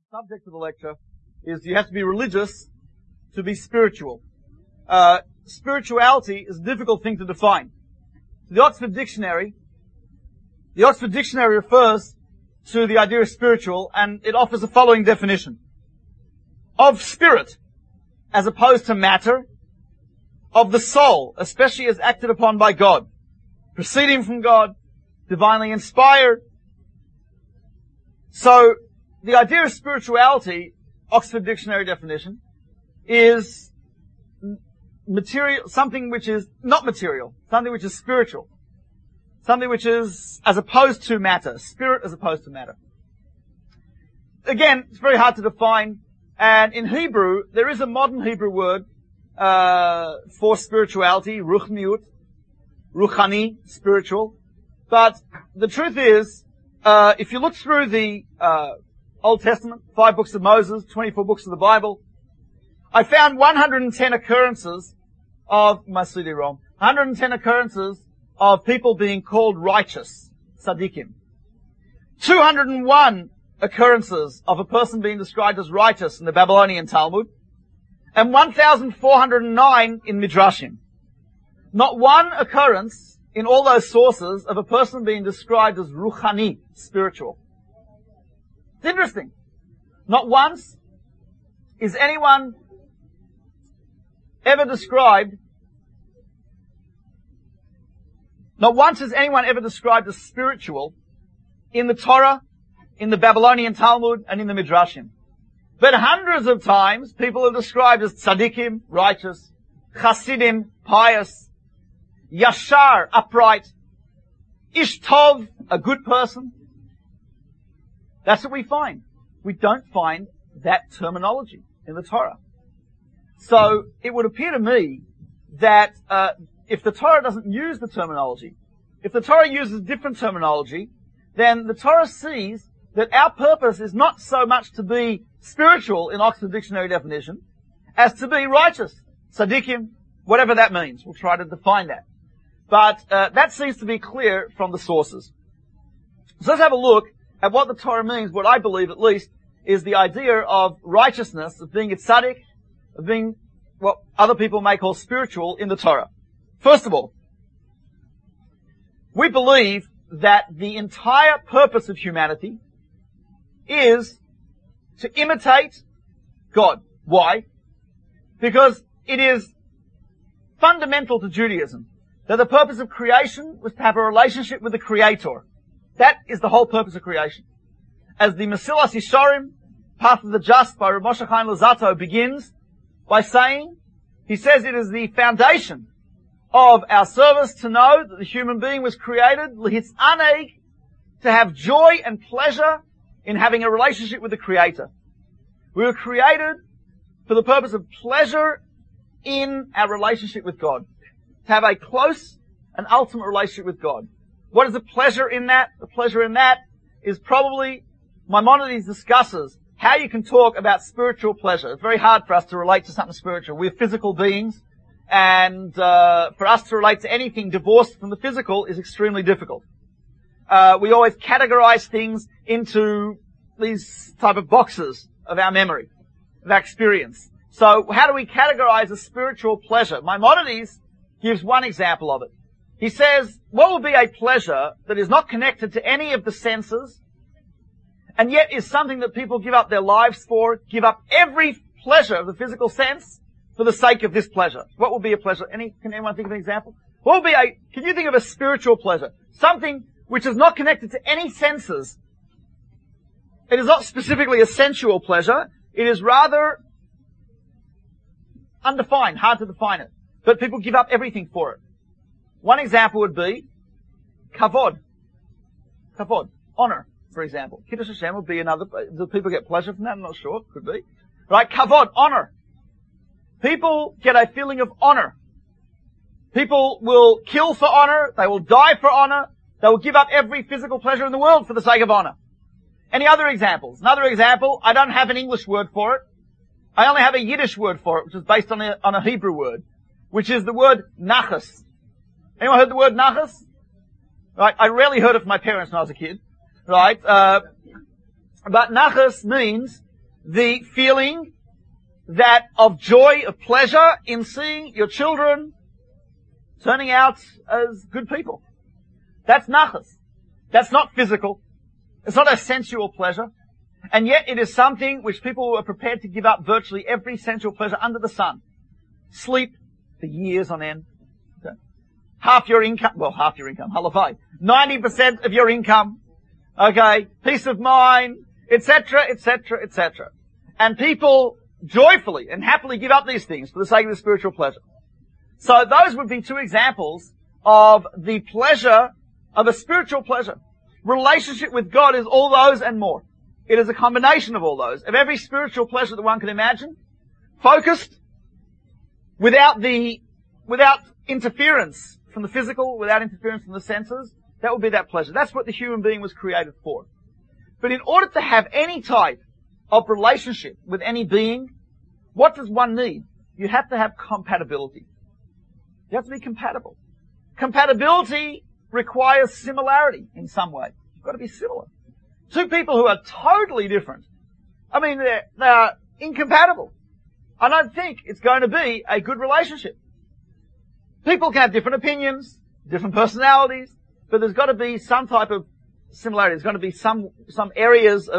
subject of the lecture is you have to be religious to be spiritual. Spirituality is a difficult thing to define. The Oxford Dictionary refers to the idea of spiritual, and it offers the following definition. Of spirit, as opposed to matter, of the soul, especially as acted upon by God, proceeding from God, divinely inspired. So, the idea of spirituality, Oxford Dictionary definition, is material, something which is not material, something which is spiritual, something which is as opposed to matter, spirit as opposed to matter. Again, it's very hard to define, and in Hebrew, there is a modern Hebrew word for spirituality, ruchniut, ruchani, spiritual. But the truth is, if you look through the Old Testament, 5 books of Moses, 24 books of the Bible, I found 110 occurrences of 110 occurrences of people being called righteous, tzaddikim. 201 occurrences of a person being described as righteous in the Babylonian Talmud, and 1,409 in Midrashim. Not one occurrence in all those sources of a person being described as ruchani, spiritual. It's interesting. Not once is anyone ever described as spiritual in the Torah, in the Babylonian Talmud, and in the Midrashim. But hundreds of times, people are described as tzaddikim, righteous, chasidim, pious, yashar, upright, ish tov, a good person. That's what we find. We don't find that terminology in the Torah. So, it would appear to me that if the Torah doesn't use the terminology, if the Torah uses different terminology, then the Torah sees that our purpose is not so much to be spiritual in Oxford Dictionary definition, as to be righteous, tzaddikim, whatever that means. We'll try to define that. But that seems to be clear from the sources. So let's have a look at what the Torah means, what I believe at least, is the idea of righteousness, of being a tzaddik, of being what other people may call spiritual in the Torah. First of all, we believe that the entire purpose of humanity is to imitate God. Why? Because it is fundamental to Judaism that the purpose of creation was to have a relationship with the Creator. That is the whole purpose of creation. As the Mesilas Yesharim, Path of the Just by Rav Moshe Chaim Luzzatto begins by saying, he says it is the foundation of our service to know that the human being was created, lihitzaneg, to have joy and pleasure in having a relationship with the Creator. We were created for the purpose of pleasure in our relationship with God. To have a close and ultimate relationship with God. What is the pleasure in that? The pleasure in that is probably, Maimonides discusses how you can talk about spiritual pleasure. It's very hard for us to relate to something spiritual. We're physical beings, and for us to relate to anything divorced from the physical is extremely difficult. We always categorize things into these type of boxes of our memory, of our experience. So how do we categorize a spiritual pleasure? Maimonides gives one example of it. He says, what will be a pleasure that is not connected to any of the senses, and yet is something that people give up their lives for, give up every pleasure of the physical sense for the sake of this pleasure? What will be a pleasure? Can anyone think of an example? Can you think of a spiritual pleasure? Something which is not connected to any senses. It is not specifically a sensual pleasure. It is rather undefined, hard to define it. But people give up everything for it. One example would be kavod. Kavod. Honor, for example. Kiddush Hashem would be another. Do people get pleasure from that? I'm not sure. Could be. Right? Kavod. Honor. People get a feeling of honor. People will kill for honor. They will die for honor. They will give up every physical pleasure in the world for the sake of honor. Any other examples? Another example, I don't have an English word for it. I only have a Yiddish word for it, which is based on a Hebrew word, which is the word nachas. Anyone heard the word nachas? Right? I rarely heard it from my parents when I was a kid. Right? But nachas means the feeling that of joy, of pleasure in seeing your children turning out as good people. That's nachas. That's not physical. It's not a sensual pleasure. And yet it is something which people are prepared to give up virtually every sensual pleasure under the sun. Sleep for years on end. Okay. Half your income, halavai. 90% of your income. Okay. Peace of mind, etc., etc., etc. And people joyfully and happily give up these things for the sake of the spiritual pleasure. So those would be two examples of the pleasure of a spiritual pleasure. Relationship with God is all those and more. It is a combination of all those, of every spiritual pleasure that one can imagine, focused, without interference from the physical, without interference from the senses. That would be that pleasure. That's what the human being was created for. But in order to have any type of relationship with any being, what does one need? You have to have compatibility. You have to be compatible. Compatibility requires similarity in some way. You've got to be similar. Two people who are totally different, I mean, they are incompatible. I don't think it's going to be a good relationship. People can have different opinions, different personalities, but there's got to be some type of similarity. There's going to be some areas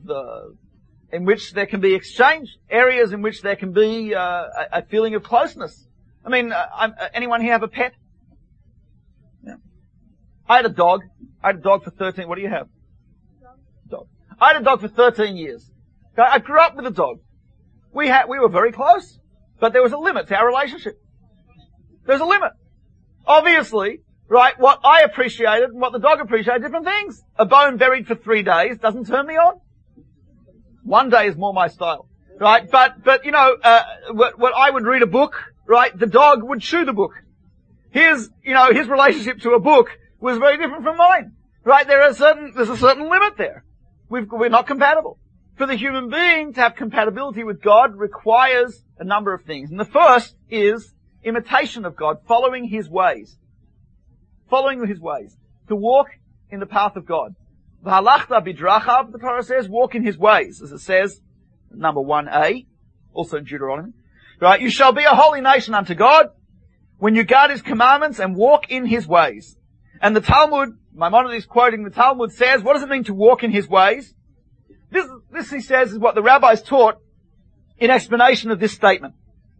in which there can be exchange, areas in which there can be a feeling of closeness. I mean, anyone here have a pet? Yeah. I had a dog. I had a dog for 13. What do you have? Dog. I had a dog for 13 years. I grew up with a dog. We were very close, but there was a limit to our relationship. There's a limit. Obviously, right, what I appreciated and what the dog appreciated, different things. A bone buried for 3 days doesn't turn me on. 1 day is more my style, right? But you know, what I would read a book, right? The dog would chew the book. His relationship to a book was very different from mine, right? There's a certain limit there. We're not compatible. For the human being to have compatibility with God requires a number of things. And the first is imitation of God, following His ways. Following His ways. To walk in the path of God. V'halachta bidrachav, the Torah says, walk in His ways, as it says, number 1a, also in Deuteronomy. Right? You shall be a holy nation unto God when you guard His commandments and walk in His ways. And the Talmud, Maimonides quoting the Talmud, says, what does it mean to walk in His ways? This he says is what the rabbis taught in explanation of this statement.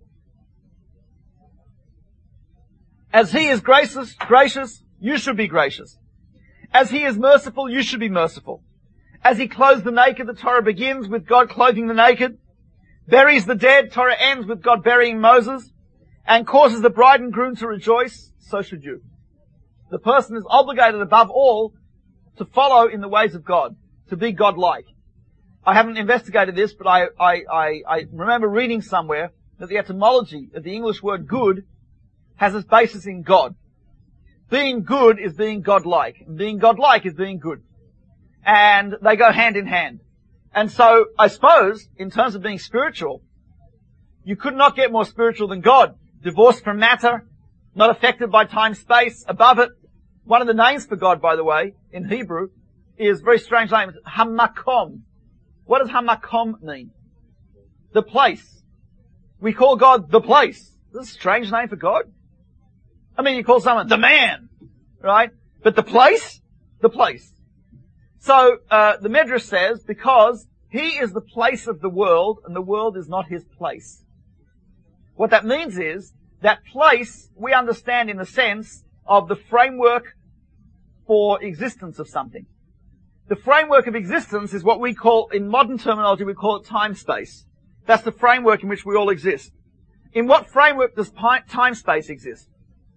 As He is gracious, you should be gracious. As He is merciful, you should be merciful. As He clothes the naked, the Torah begins with God clothing the naked, buries the dead, Torah ends with God burying Moses, and causes the bride and groom to rejoice, so should you. The person is obligated above all to follow in the ways of God, to be God-like. I haven't investigated this, but I remember reading somewhere that the etymology of the English word good has its basis in God. Being good is being God-like. And being God-like is being good. And they go hand in hand. And so, I suppose, in terms of being spiritual, you could not get more spiritual than God. Divorced from matter, not affected by time, space, above it. One of the names for God, by the way, in Hebrew, is a very strange name. It's Hamakom. What does Hamakom mean? The place. We call God the place. This is a strange name for God. I mean, you call someone the man, right? But the place? The place. So, the Midrash says, because He is the place of the world, and the world is not His place. What that means is, that place, we understand in the sense of the framework for existence of something. The framework of existence is what we call, in modern terminology, we call it time-space. That's the framework in which we all exist. In what framework does time-space exist?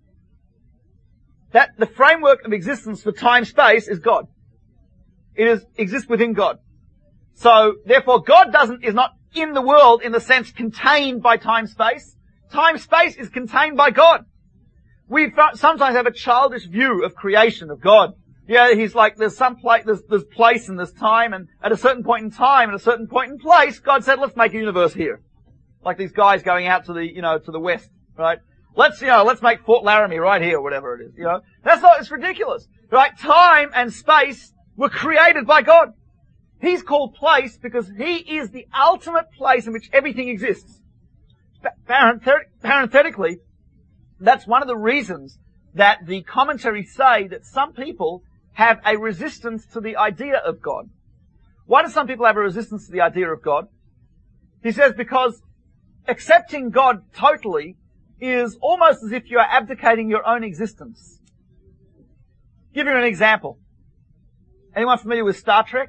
That the framework of existence for time-space is God. It exists within God. So, therefore, God is not in the world in the sense contained by time-space. Time-space is contained by God. We sometimes have a childish view of creation, of God. Yeah, He's like, there's place and there's time, and at a certain point in time, at a certain point in place, God said, let's make a universe here. Like these guys going out to the west, right? Let's make Fort Laramie right here, whatever it is, it's ridiculous, right? Time and space were created by God. He's called place because he is the ultimate place in which everything exists. Parenthetically, that's one of the reasons that the commentaries say that some people have a resistance to the idea of God. Why do some people have a resistance to the idea of God? He says because accepting God totally is almost as if you are abdicating your own existence. Give you an example. Anyone familiar with Star Trek?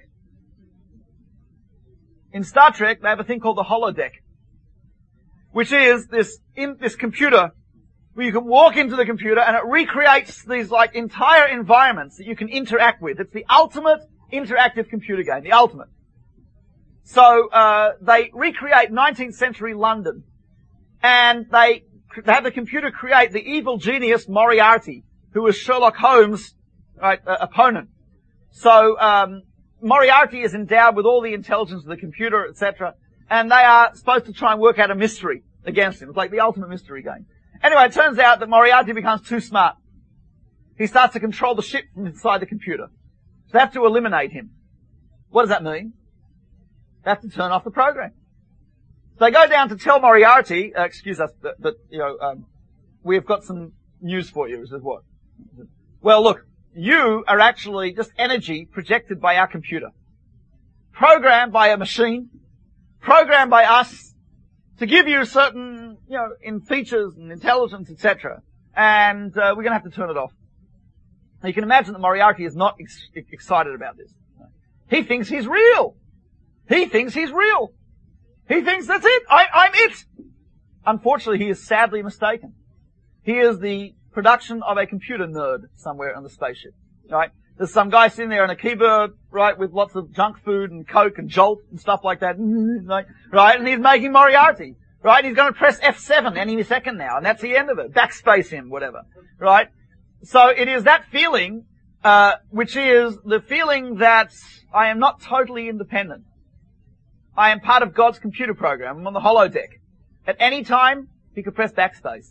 In Star Trek, they have a thing called the holodeck, which is this computer where you can walk into the computer and it recreates these like entire environments that you can interact with. It's the ultimate interactive computer game, the ultimate. So they recreate 19th century London, and they have the computer create the evil genius Moriarty, who was Sherlock Holmes' opponent. So Moriarty is endowed with all the intelligence of the computer, etc., and they are supposed to try and work out a mystery against him. It's like the ultimate mystery game. Anyway, it turns out that Moriarty becomes too smart. He starts to control the ship from inside the computer. So they have to eliminate him. What does that mean? They have to turn off the program. So they go down to tell Moriarty, excuse us, but we've got some news for you. He says, what? Well, look, you are actually just energy projected by our computer. Programmed by a machine. Programmed by us to give you certain, in features and intelligence, etc. And we're going to have to turn it off. Now you can imagine that Moriarty is not excited about this. He thinks he's real. He thinks he's real. He thinks that's it. I'm it. Unfortunately, he is sadly mistaken. He is the production of a computer nerd somewhere on the spaceship. Right? There's some guy sitting there on a keyboard, right, with lots of junk food and Coke and Jolt and stuff like that. Right? And he's making Moriarty. Right? He's going to press F7 any second now, and that's the end of it. Backspace him, whatever. Right? So it is that feeling, which is the feeling that I am not totally independent. I am part of God's computer program. I'm on the holodeck. At any time, he could press backspace.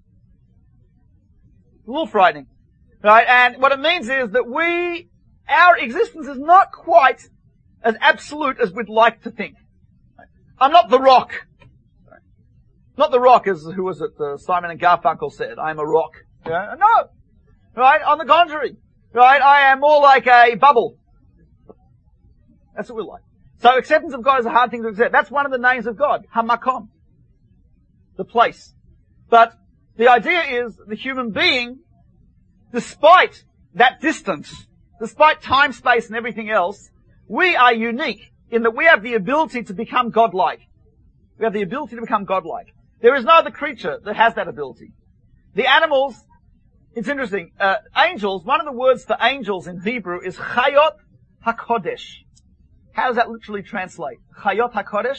A little frightening. Right? And what it means is that our existence is not quite as absolute as we'd like to think. I'm not the Rock. Not the Rock, as, who was it, Simon and Garfunkel said, I'm a rock. No. Right? On the contrary. Right? I am more like a bubble. That's what we're like. So acceptance of God is a hard thing to accept. That's one of the names of God. Hamakom. The place. But the idea is the human being, despite that distance, despite time, space, and everything else, we are unique in that we have the ability to become godlike. We have the ability to become godlike. There is no other creature that has that ability. The animals, it's interesting, angels, one of the words for angels in Hebrew is Chayot HaKodesh. How does that literally translate? Chayot HaKodesh?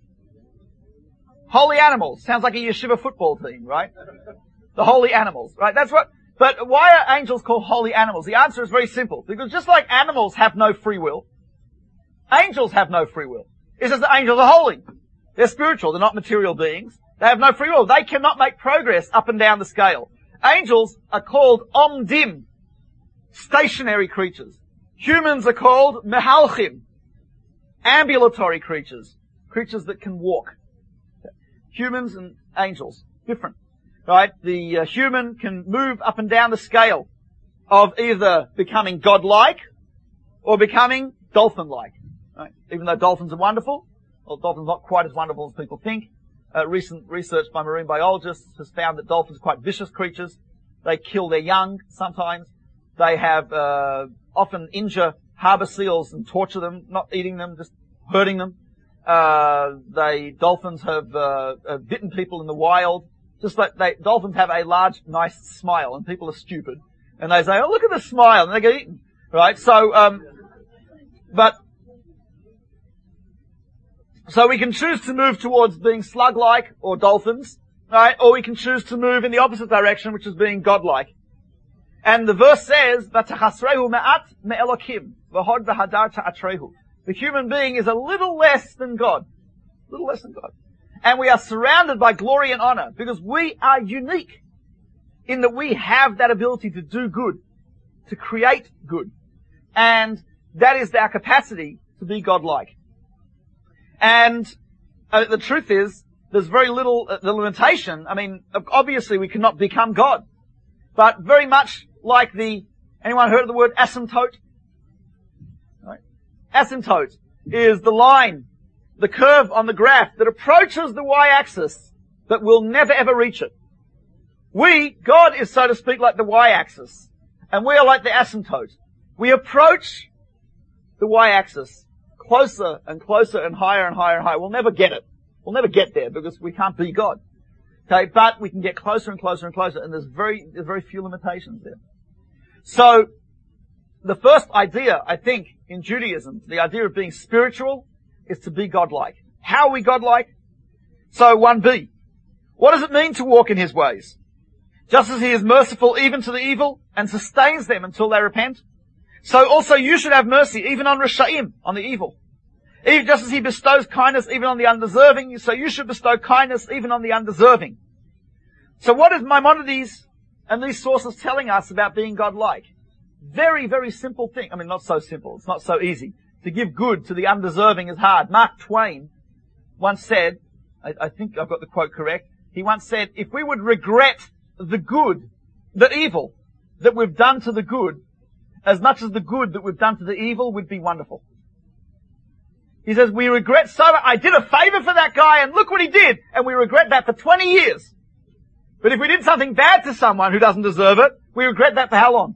Holy animals. Sounds like a yeshiva football team, right? The holy animals, right? That's what, but why are angels called holy animals? The answer is very simple. Because just like animals have no free will, angels have no free will. It's just that angels are holy. They're spiritual. They're not material beings. They have no free will. They cannot make progress up and down the scale. Angels are called omdim, stationary creatures. Humans are called mehalchim, ambulatory creatures, creatures that can walk. Humans and angels, different. Right? The human can move up and down the scale of either becoming godlike or becoming dolphin-like. Right? Even though dolphins are wonderful, well, dolphins are not quite as wonderful as people think. Recent research by marine biologists has found that dolphins are quite vicious creatures. They kill their young sometimes. They have often injure harbor seals and torture them, not eating them, just hurting them. Dolphins have bitten people in the wild. Just like dolphins have a large, nice smile, and people are stupid. And they say, oh, look at the smile, and they get eaten. Right? So we can choose to move towards being slug-like or dolphins, right? Or we can choose to move in the opposite direction, which is being godlike. And the verse says, "V'tachasrehu me'at me'elokim, v'hod v'hadar ta'atrehu." The human being is a little less than God. A little less than God. And we are surrounded by glory and honor because we are unique in that we have that ability to do good, to create good. And that is our capacity to be godlike. And the truth is, there's very little the limitation. I mean, obviously we cannot become God, but very much like anyone heard of the word asymptote? Right? Asymptote is the line, the curve on the graph that approaches the y-axis, but will never ever reach it. God is, so to speak, like the y-axis, and we are like the asymptote. We approach the y-axis closer and closer and higher and higher and higher. We'll never get it. We'll never get there because we can't be God. Okay, but we can get closer and closer and closer, and there's very few limitations there. So, the first idea, I think, in Judaism, the idea of being spiritual, is to be godlike. How are we godlike? So, 1b. What does it mean to walk in His ways? Just as He is merciful even to the evil, and sustains them until they repent, so also you should have mercy even on Risha'im, on the evil. Even just as He bestows kindness even on the undeserving, so you should bestow kindness even on the undeserving. So what is Maimonides and these sources telling us about being godlike? Very, very simple thing. I mean, not so simple. It's not so easy. To give good to the undeserving is hard. Mark Twain once said, I think I've got the quote correct, he once said, if we would regret the evil that we've done to the good, as much as the good that we've done to the evil would be wonderful. He says, we regret so much. I did a favor for that guy and look what he did. And we regret that for 20 years. But if we did something bad to someone who doesn't deserve it, we regret that for how long?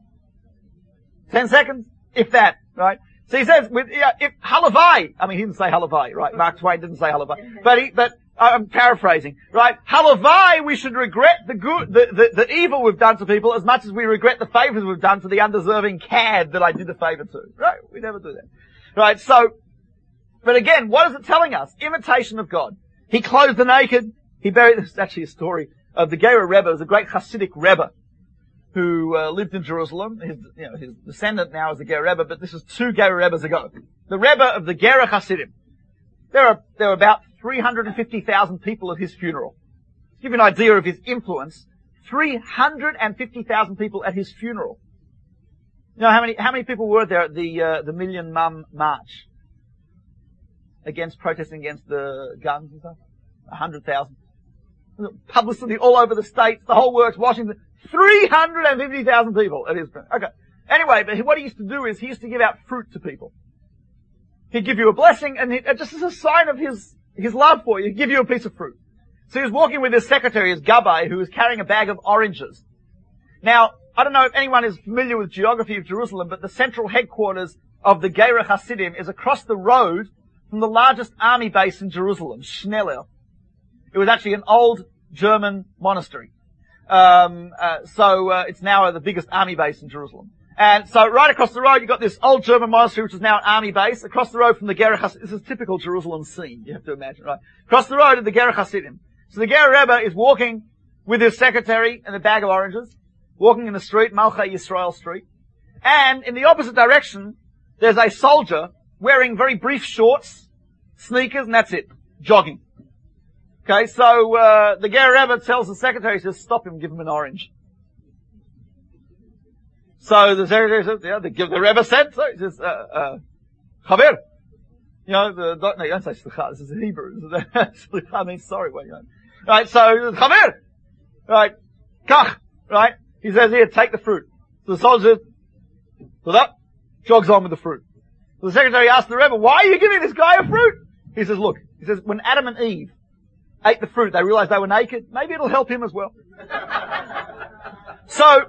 10 seconds? If that, right? So he says, if halavai, I mean, he didn't say halavai, right? Mark Twain didn't say halavai. But I'm paraphrasing, right? Halavai, we should regret the evil we've done to people as much as we regret the favors we've done to the undeserving cad that I did the favor to. Right? We never do that. Right? So, but again, what is it telling us? Imitation of God. He clothed the naked. He buried, this is actually a story of the Gera Rebbe. It was a great Hasidic Rebbe who lived in Jerusalem. His descendant now is the Gera Rebbe, but this is 2 Gera Rebbes ago. The Rebbe of the Gera Hasidim. There were about 350,000 people at his funeral. To give you an idea of his influence, 350,000 people at his funeral. You know how many people were there at the Million Mum March? Protesting against the guns and stuff? 100,000. Publicity all over the states, the whole works, Washington. 350,000 people at his funeral. Okay. Anyway, but what he used to do is he used to give out fruit to people. He'd give you a blessing, and just as a sign of his love for you, he'd give you a piece of fruit. So he was walking with his secretary, his Gabbai, who was carrying a bag of oranges. Now, I don't know if anyone is familiar with geography of Jerusalem, but the central headquarters of the Gera Hasidim is across the road from the largest army base in Jerusalem, Schneller. It was actually an old German monastery. It's now the biggest army base in Jerusalem. And so right across the road, you've got this old German monastery, which is now an army base. Across the road from the Gera Hasidim, this is typical Jerusalem scene, you have to imagine, right? Across the road at the Gera Hasidim. So the Gera Rebbe is walking with his secretary and a bag of oranges, walking in the street, Malchei Yisrael Street. And in the opposite direction, there's a soldier wearing very brief shorts, sneakers, and that's it. Jogging. Okay, so, the Gera Rebbe tells the secretary, he says, stop him, give him an orange. So the secretary says, the Rebbe said so. He says, Chaver. You know, no, you don't say slicha, this is Hebrew. Slicha means sorry, well, you know. Right, so, Chaver. Right, kach. Right, he says, here, take the fruit. So the soldier says, jogs on with the fruit. So the secretary asks the Rebbe, why are you giving this guy a fruit? He says, look, when Adam and Eve ate the fruit, they realized they were naked. Maybe it'll help him as well. So,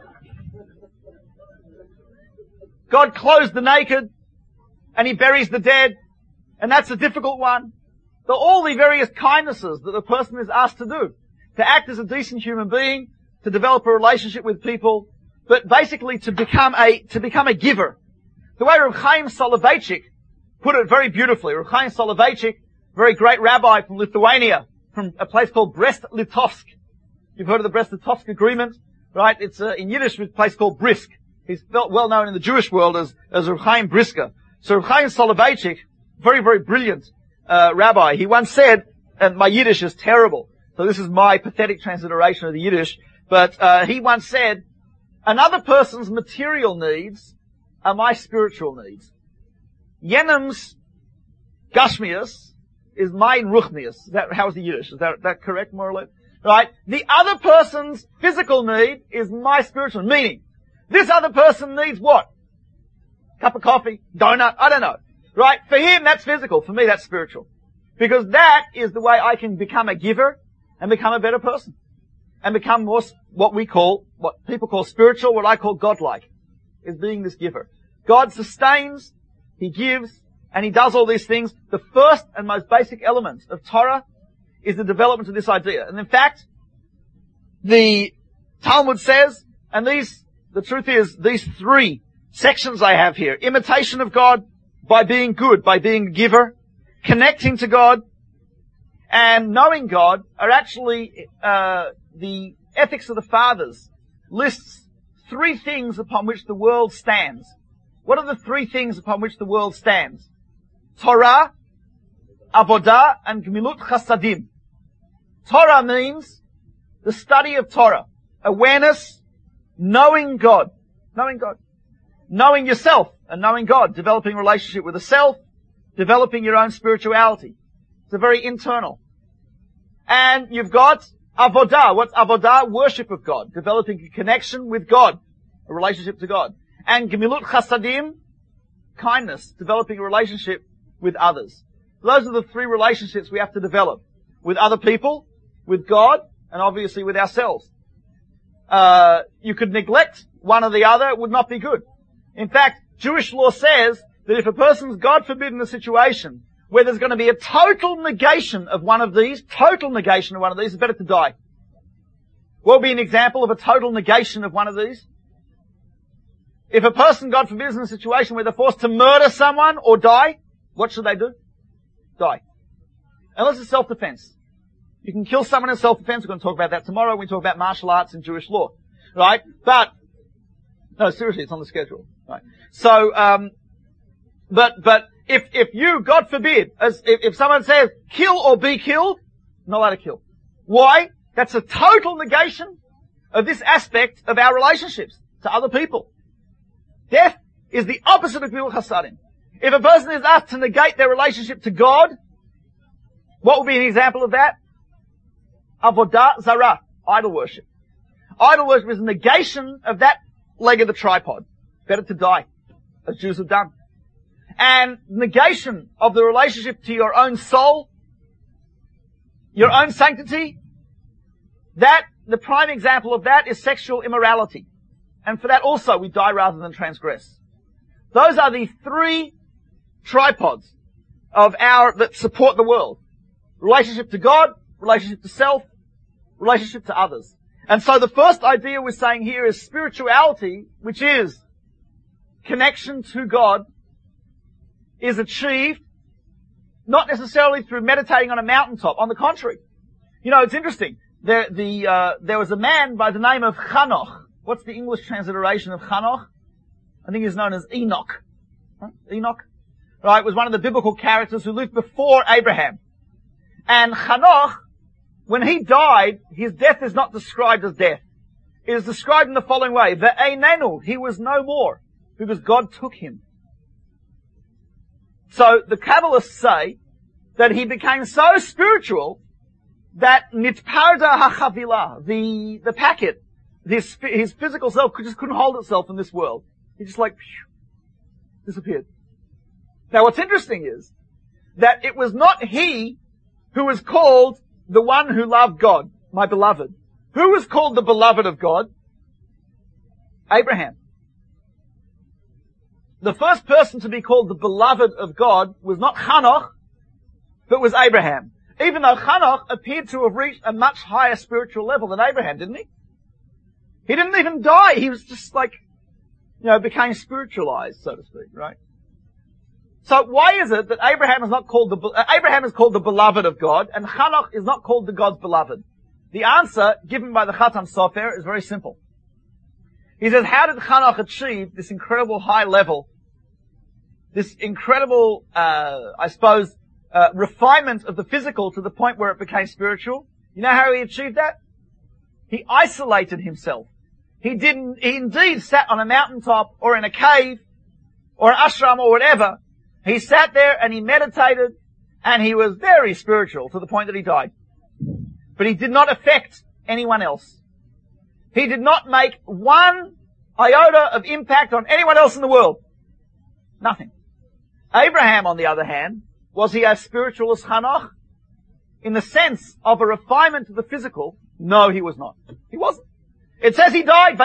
God clothes the naked, and He buries the dead, and that's a difficult one. So all the various kindnesses that a person is asked to do, to act as a decent human being, to develop a relationship with people, but basically to become a giver. The way Reb Chaim Soloveitchik put it very beautifully. Reb Chaim Soloveitchik, very great rabbi from Lithuania, from a place called Brest-Litovsk. You've heard of the Brest-Litovsk agreement, right? It's in Yiddish a place called Brisk. He's well known in the Jewish world as Reb Chaim Brisker. So Reb Chaim Soloveitchik, very, very brilliant rabbi, he once said, and my Yiddish is terrible, so this is my pathetic transliteration of the Yiddish, but he once said, another person's material needs are my spiritual needs. Jenem's Gashmius is mein Ruchnius. How is the Yiddish? Is that correct, more or less? Right? The other person's physical need is my spiritual. Meaning, this other person needs what? Cup of coffee? Donut? I don't know. Right? For him, that's physical. For me, that's spiritual. Because that is the way I can become a giver and become a better person. And become more what people call spiritual, what I call godlike, is being this giver. God sustains, He gives, and He does all these things. The first and most basic element of Torah is the development of this idea. And in fact, the Talmud says, and the truth is, these three sections I have here, imitation of God by being good, by being a giver, connecting to God, and knowing God are actually, the Ethics of the Fathers lists three things upon which the world stands. What are the three things upon which the world stands? Torah, Avodah, and Gemilut Chasadim. Torah means the study of Torah. Awareness, knowing God. Knowing God. Knowing yourself and knowing God. Developing a relationship with the self. Developing your own spirituality. It's a very internal. And you've got Avodah. What's Avodah? Worship of God. Developing a connection with God. A relationship to God. And Gemilut Chasadim, kindness. Developing a relationship with others. Those are the three relationships we have to develop. With other people, with God, and obviously with ourselves. You could neglect one or the other, it would not be good. In fact, Jewish law says that if a person's, God forbid, in a situation where there's going to be a total negation of one of these, it's better to die. What would be an example of a total negation of one of these? If a person, God forbid, is in a situation where they're forced to murder someone or die, what should they do? Die. Unless it's self-defense. You can kill someone in self-defense. We're going to talk about that tomorrow when we talk about martial arts and Jewish law. Right? But, no, seriously, it's on the schedule. Right? So, but if you, God forbid, if someone says, kill or be killed, not allowed to kill. Why? That's a total negation of this aspect of our relationships to other people. Death is the opposite of Gemilut Chasadim. If a person is asked to negate their relationship to God, what would be an example of that? Avodah Zarah, idol worship. Idol worship is a negation of that leg of the tripod. Better to die, as Jews have done. And negation of the relationship to your own soul, your own sanctity, the prime example of that is sexual immorality. And for that also we die rather than transgress. Those are the three tripods that support the world. Relationship to God, relationship to self, relationship to others. And so the first idea we're saying here is spirituality, which is connection to God, is achieved not necessarily through meditating on a mountaintop. On the contrary. You know, it's interesting. There was a man by the name of Chanoch. What's the English transliteration of Chanoch? I think he's known as Enoch. Huh? Enoch? Right, was one of the biblical characters who lived before Abraham. And Chanoch, when he died, his death is not described as death. It is described in the following way. Ve'einenu, he was no more, because God took him. So the Kabbalists say that he became so spiritual that nitparda hachavila, the packet, his physical self just couldn't hold itself in this world. He just disappeared. Now what's interesting is that it was not he who was called the one who loved God, my beloved. Who was called the beloved of God? Abraham. The first person to be called the beloved of God was not Chanoch, but was Abraham. Even though Chanoch appeared to have reached a much higher spiritual level than Abraham, didn't he? He didn't even die. He was just became spiritualized, so to speak, right? So why is it that Abraham is not called Abraham is called the beloved of God, and Chanoch is not called the God's beloved? The answer given by the Khatam Sofer is very simple. He says, how did Chanoch achieve this incredible high level, this incredible, refinement of the physical to the point where it became spiritual? You know how he achieved that? He isolated himself. He indeed sat on a mountaintop or in a cave or an ashram or whatever. He sat there and he meditated And he was very spiritual to the point that he died. But he did not affect anyone else. He did not make one iota of impact on anyone else in the world. Nothing. Abraham, on the other hand, was he as spiritual as Hanoch? In the sense of a refinement to the physical, no, he was not. He wasn't. It says he died.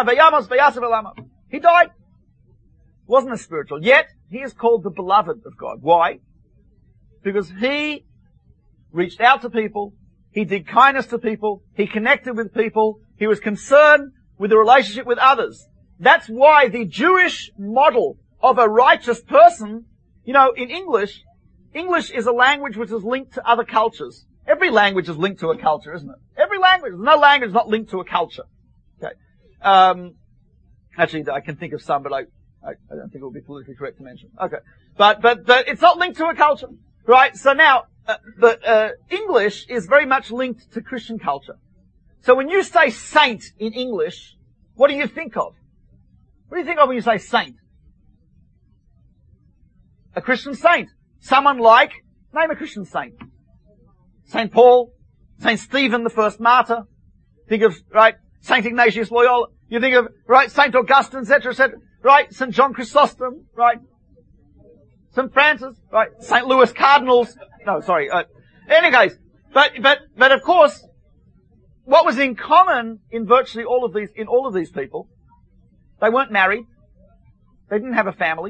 He died. Wasn't as spiritual. Yet, he is called the beloved of God. Why? Because he reached out to people, he did kindness to people, he connected with people, he was concerned with the relationship with others. That's why the Jewish model of a righteous person, in English is a language which is linked to other cultures. Every language is linked to a culture, isn't it? Every language. There's no language not linked to a culture. Okay. Actually, I can think of some, but I don't think it would be politically correct to mention. Okay. But it's not linked to a culture. Right? So now, English is very much linked to Christian culture. So when you say saint in English, what do you think of? What do you think of when you say saint? A Christian saint. Someone like, name a Christian saint. Saint Paul, Saint Stephen, the first martyr. Think of, right, Saint Ignatius Loyola. You think of, right, Saint Augustine, etc., etc., right, Saint John Chrysostom, right, Saint Francis, right, Saint Louis Cardinals. No, sorry. Any case, but of course, what was in common in virtually all of these people, they weren't married. They didn't have a family.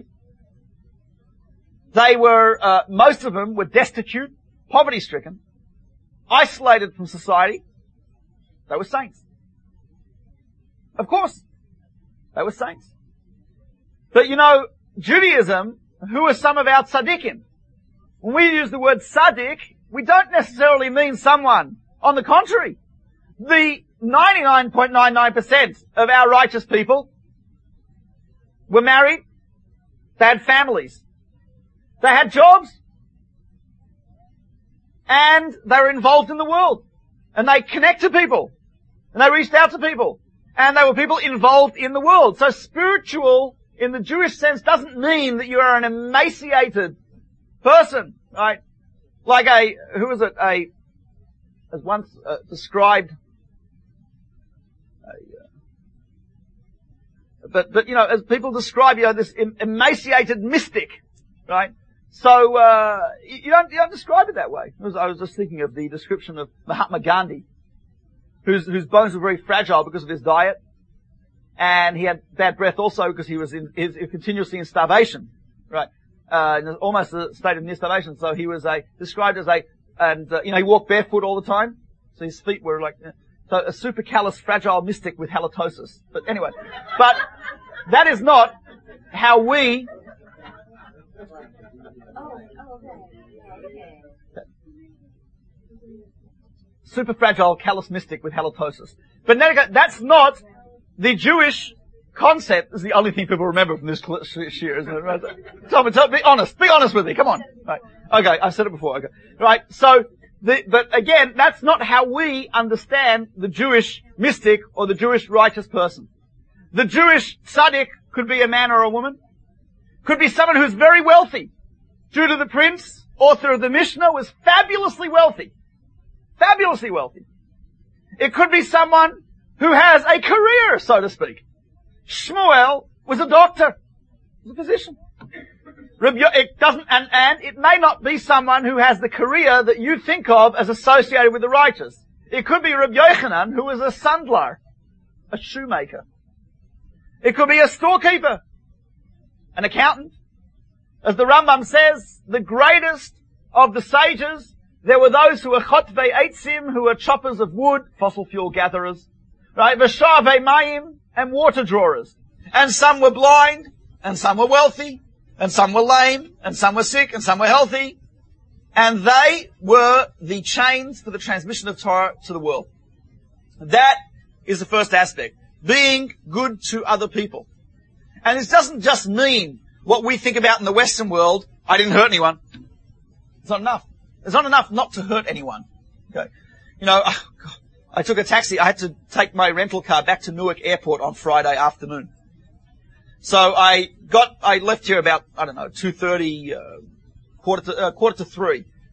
They were, most of them were destitute, poverty-stricken, isolated from society. They were saints. Of course, they were saints. But Judaism, who are some of our tzaddikim? When we use the word tzaddik, we don't necessarily mean someone. On the contrary, the 99.99% of our righteous people were married. They had families. They had jobs. And they were involved in the world. And they connected people. And they reached out to people. And they were people involved in the world. So spiritual, in the Jewish sense, doesn't mean that you are an emaciated person, right? Like as once described, as people describe, this emaciated mystic, right? So, you don't describe it that way. I was just thinking of the description of Mahatma Gandhi, whose bones were very fragile because of his diet. And he had bad breath also because he was continuously in starvation, right? Almost a state of near starvation. So he was described as he walked barefoot all the time. So his feet were so a super callous, fragile mystic with halitosis. But anyway, that is not how we, super fragile, callous mystic with halitosis. But that's not the Jewish concept. Is the only thing people remember from this year, isn't it? Right? Be honest. Be honest with me. Come on. Right. Okay, I've said it before. Okay. Right. So, but again, that's not how we understand the Jewish mystic or the Jewish righteous person. The Jewish tzaddik could be a man or a woman. Could be someone who's very wealthy. Judah the Prince, author of the Mishnah, was fabulously wealthy. Fabulously wealthy. It could be someone who has a career, so to speak. Shmuel was a doctor, was a physician. It may not be someone who has the career that you think of as associated with the righteous. It could be Rabbi Yochanan, who was a sandlar, a shoemaker. It could be a storekeeper, an accountant. As the Rambam says, the greatest of the sages, there were those who were chotvei eitzim, who were choppers of wood, fossil fuel gatherers, right? V'shavei mayim, and water drawers. And some were blind, and some were wealthy, and some were lame, and some were sick, and some were healthy. And they were the chains for the transmission of Torah to the world. That is the first aspect. Being good to other people. And this doesn't just mean what we think about in the Western world, I didn't hurt anyone. It's not enough. It's not enough not to hurt anyone. Okay. I took a taxi. I had to take my rental car back to Newark Airport on Friday afternoon. So I left here about, 2:30, quarter to 3.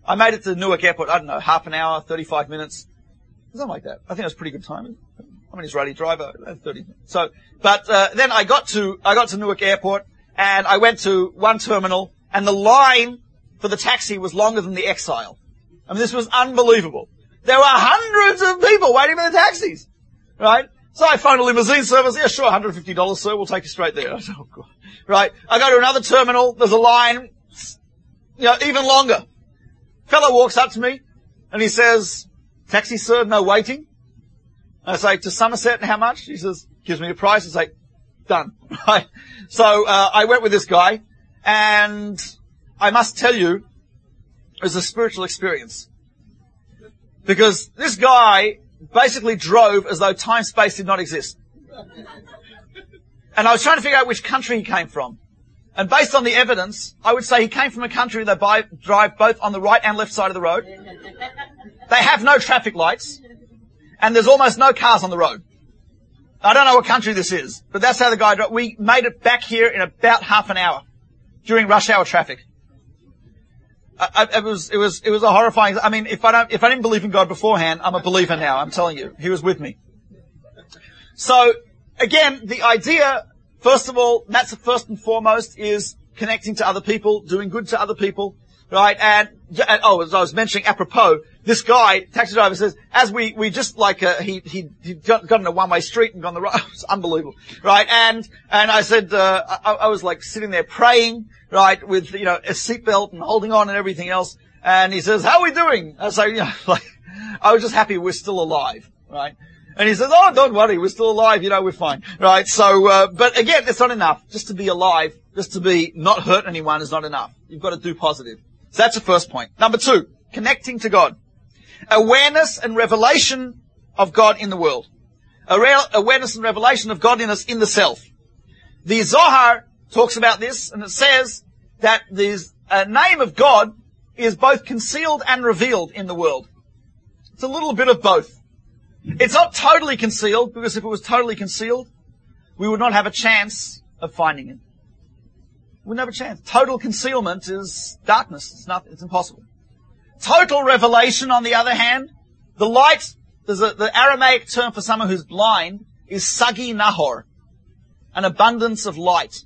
I made it to Newark Airport, I don't know, half an hour, 35 minutes. Something like that. I think it was a pretty good time. I'm an Israeli driver, 30. So, but, then I got to Newark Airport, and I went to one terminal, and the line for the taxi was longer than the exile. I mean, this was unbelievable. There were hundreds of people waiting for the taxis. Right? So I phoned a limousine service. Yeah, sure, $150, sir. We'll take you straight there. I said, oh, God. Right? I go to another terminal. There's a line, even longer. Fellow walks up to me, and he says, taxi, sir, no waiting. I say, to Somerset, how much? He says, gives me a price. I say, done. Right? So, I went with this guy, and I must tell you, it was a spiritual experience. Because this guy basically drove as though time-space did not exist. And I was trying to figure out which country he came from. And based on the evidence, I would say he came from a country that drive both on the right and left side of the road. They have no traffic lights. And there's almost no cars on the road. I don't know what country this is, but that's how the guy drove. We made it back here in about half an hour during rush hour traffic. It was a horrifying, I mean, if I didn't believe in God beforehand, I'm a believer now, I'm telling you. He was with me. So, again, the idea, first of all, that's first and foremost, is connecting to other people, doing good to other people, right? And as I was mentioning, apropos, this guy, taxi driver, says, as we just like, he got in a one-way street and gone the right, it's unbelievable, right? And I said, I was like sitting there praying, right, with, a seatbelt and holding on and everything else. And he says, how are we doing? I say, I was just happy we're still alive, right? And he says, oh, don't worry, we're still alive, we're fine, right? So, but again, it's not enough. Just to be alive, just to be not hurt anyone is not enough. You've got to do positive. So that's the first point. Number 2, connecting to God. Awareness and revelation of God in the world. Awareness and revelation of godliness in the self. The Zohar talks about this, and it says that the name of God is both concealed and revealed in the world. It's a little bit of both. It's not totally concealed, because if it was totally concealed, we would not have a chance of finding it. We wouldn't have a chance. Total concealment is darkness. It's impossible. Total revelation, on the other hand, the light, the Aramaic term for someone who's blind is sagi nahor, an abundance of light.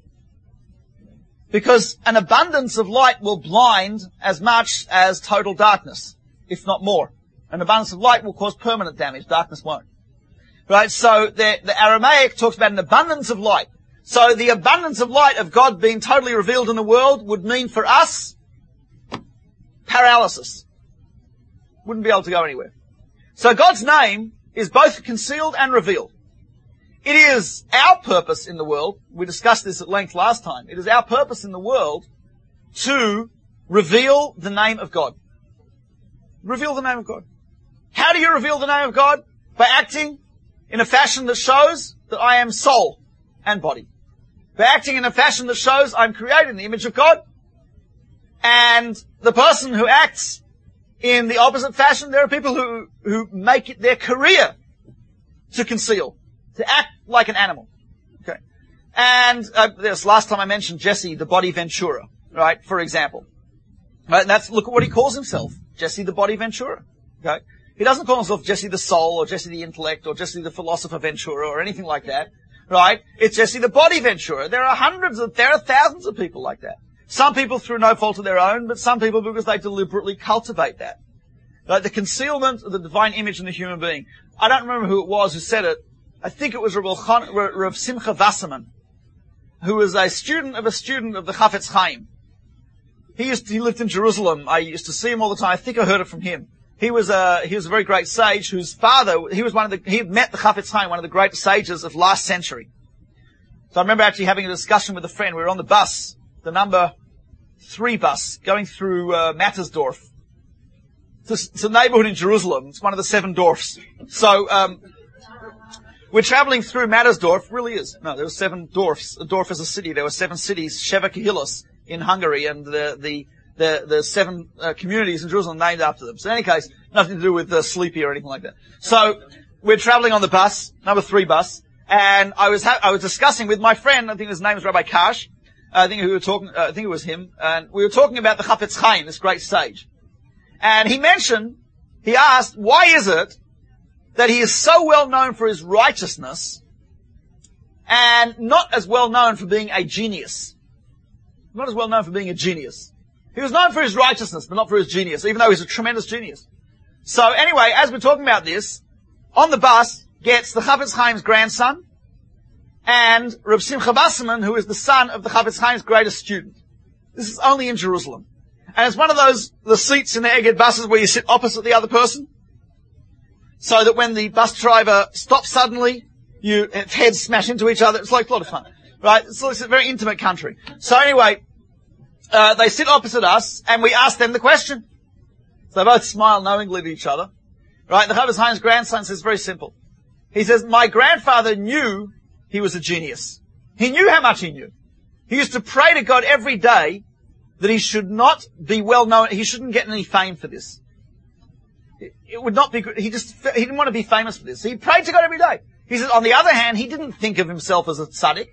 Because an abundance of light will blind as much as total darkness, if not more. An abundance of light will cause permanent damage, darkness won't. Right, so the Aramaic talks about an abundance of light. So the abundance of light of God being totally revealed in the world would mean for us paralysis. Wouldn't be able to go anywhere. So God's name is both concealed and revealed. It is our purpose in the world, we discussed this at length last time, it is our purpose in the world to reveal the name of God. Reveal the name of God. How do you reveal the name of God? By acting in a fashion that shows that I am soul and body. By acting in a fashion that shows I'm created in the image of God. And the person who acts in the opposite fashion, there are people who make it their career to conceal, to act like an animal. Okay. And this last time I mentioned Jesse, the body Ventura, right? For example, right? And look at what he calls himself, Jesse the body Ventura. Okay. He doesn't call himself Jesse the soul or Jesse the intellect or Jesse the philosopher Ventura or anything like that, right? It's Jesse the body Ventura. There are thousands of people like that. Some people through no fault of their own, but some people because they deliberately cultivate that. Right? The concealment of the divine image in the human being. I don't remember who it was who said it. I think it was Rav Simcha Wasserman, who was a student of the Chafetz Chaim. He lived in Jerusalem. I used to see him all the time. I think I heard it from him. He was a very great sage whose father, he had met the Chafetz Chaim, one of the great sages of last century. So I remember actually having a discussion with a friend. We were on the bus, the number 3 bus, going through Mattersdorf. It's a neighborhood in Jerusalem. It's one of the 7 dwarfs. So, we're traveling through Mattersdorf. Really is. No, there were 7 dwarfs. A dwarf is a city. There were 7 cities, Sheva Kehilos in Hungary, and the 7 communities in Jerusalem named after them. So in any case, nothing to do with Sleepy or anything like that. So, we're traveling on the bus, number 3 bus, and I was discussing with my friend, I think his name was Rabbi Kash, I think it was him, and we were talking about the Chafetz Chaim, this great sage. And he asked, why is it that he is so well known for his righteousness and not as well known for being a genius? Not as well known for being a genius. He was known for his righteousness, but not for his genius, even though he's a tremendous genius. So anyway, as we're talking about this, on the bus gets the Chafetz Chaim's grandson and Reb Simcha Wasserman, who is the son of the Chafetz Chaim's greatest student. This is only in Jerusalem. And it's one of the seats in the Egged buses where you sit opposite the other person, so that when the bus driver stops suddenly, its heads smash into each other. It's like a lot of fun, right? It's a very intimate country. So anyway, they sit opposite us, and we ask them the question. So they both smile knowingly to each other, right? The Chafetz Chaim's grandson says very simple. He says, my grandfather knew he was a genius. He knew how much he knew. He used to pray to God every day that he should not be well known. He shouldn't get any fame for this. It would not be good. He didn't want to be famous for this. He prayed to God every day. He says, on the other hand, he didn't think of himself as a tzaddik.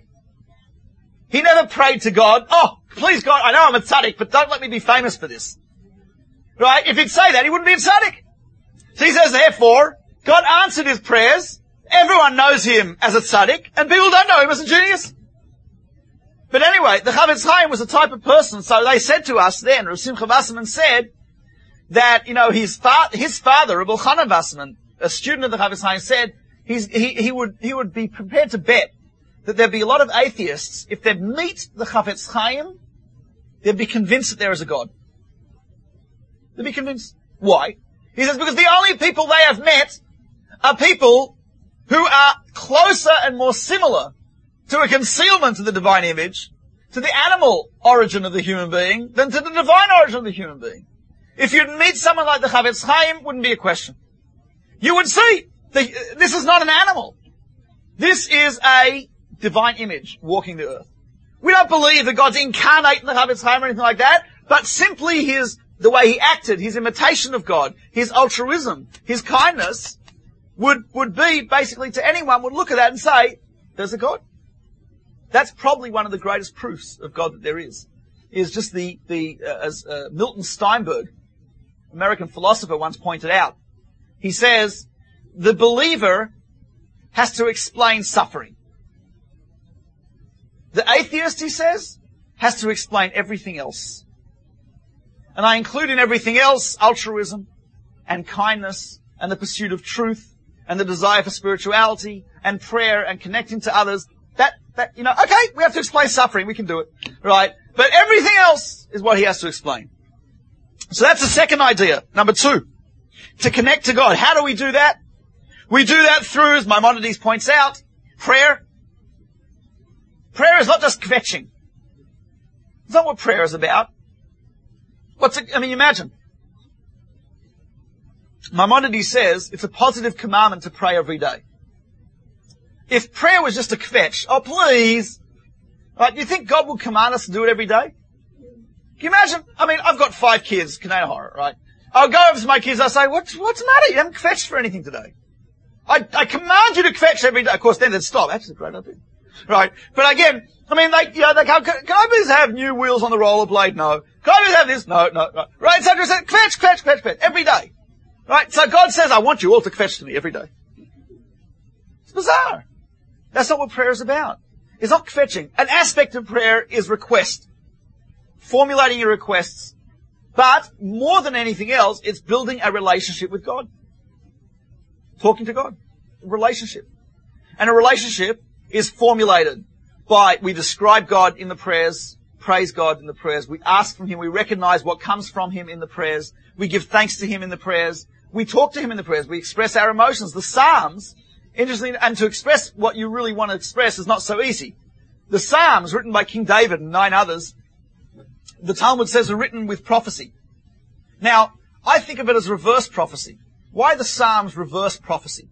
He never prayed to God, oh, please God, I know I'm a tzaddik, but don't let me be famous for this. Right? If he'd say that, he wouldn't be a tzaddik. So he says, therefore, God answered his prayers. Everyone knows him as a tzaddik, and people don't know him as a genius. But anyway, the Chafetz Chaim was a type of person, so they said to us then, Rav Simcha Wasserman said that, his father, Rabbi Elchanan Wasserman, a student of the Chafetz Chaim, said he would be prepared to bet that there'd be a lot of atheists, if they'd meet the Chafetz Chaim, they'd be convinced that there is a God. They'd be convinced. Why? He says, because the only people they have met are people who are closer and more similar to a concealment of the divine image, to the animal origin of the human being, than to the divine origin of the human being. If you'd meet someone like the Chafetz Chaim, wouldn't be a question. You would see, this is not an animal. This is a divine image walking the earth. We don't believe that God's incarnate in the Chafetz Chaim or anything like that, but simply the way he acted, his imitation of God, his altruism, his kindness, would be basically to anyone would look at that and say, there's a God. That's probably one of the greatest proofs of God that there is just as Milton Steinberg, American philosopher, once pointed out. He says, the believer has to explain suffering. The atheist, he says, has to explain everything else. And I include in everything else altruism and kindness and the pursuit of truth and the desire for spirituality and prayer and connecting to others. Okay, we have to explain suffering, we can do it, right? But everything else is what he has to explain. So that's the second idea. Number 2, to connect to God. How do we do that? We do that through, as Maimonides points out, prayer. Prayer is not just kvetching. It's not what prayer is about. Imagine. Maimonides says it's a positive commandment to pray every day. If prayer was just a kvetch, oh please, right, do you think God would command us to do it every day? Can you imagine? I've got 5 kids, Canada Horror, right? I'll go over to my kids, I'll say, what's the matter? You haven't kvetched for anything today. I command you to kvetch every day. Of course, then they'd stop. That's a great idea. Right? But again, they come, can I please have new wheels on the rollerblade? No. Can I please have this? No. Right? So kvetch, every day. Right? So God says, I want you all to kvetch to me every day. It's bizarre. That's not what prayer is about. It's not kvetching. An aspect of prayer is request. Formulating your requests. But more than anything else, it's building a relationship with God. Talking to God. A relationship. And a relationship is formulated by, we describe God in the prayers, praise God in the prayers, we ask from Him, we recognize what comes from Him in the prayers, we give thanks to Him in the prayers, we talk to Him in the prayers, we express our emotions. The Psalms, interestingly, and to express what you really want to express is not so easy. The Psalms, written by King David and 9 others, the Talmud says are written with prophecy. Now, I think of it as reverse prophecy. Why the Psalms reverse prophecy?